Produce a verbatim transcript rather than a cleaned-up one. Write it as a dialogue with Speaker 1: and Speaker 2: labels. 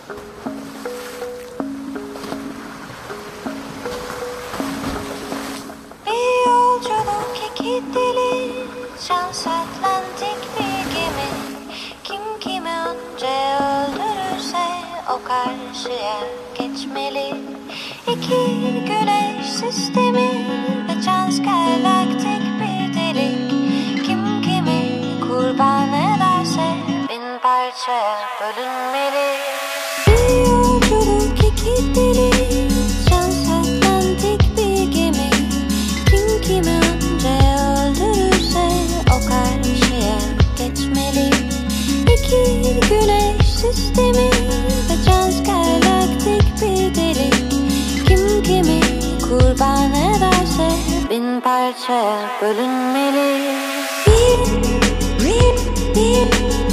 Speaker 1: Bir yolculuk, iki deli, transatlantik bir gemi. Kim kimi önce öldürürse o karşıya geçmeli. İki güneş sistemi ve transgalaktik bir delik. Kim kimi kurban ederse bin parçaya bölünmeli. Bir yolculuk, iki deli, transatlantik bir gemi. Kim kimi önce öldürürse o karşıya geçmeli. İki güneş sistemi ve transgalaktik bir delik. Kim kimi kurban ederse bin parçaya bölünmeli. Bir, bir, bir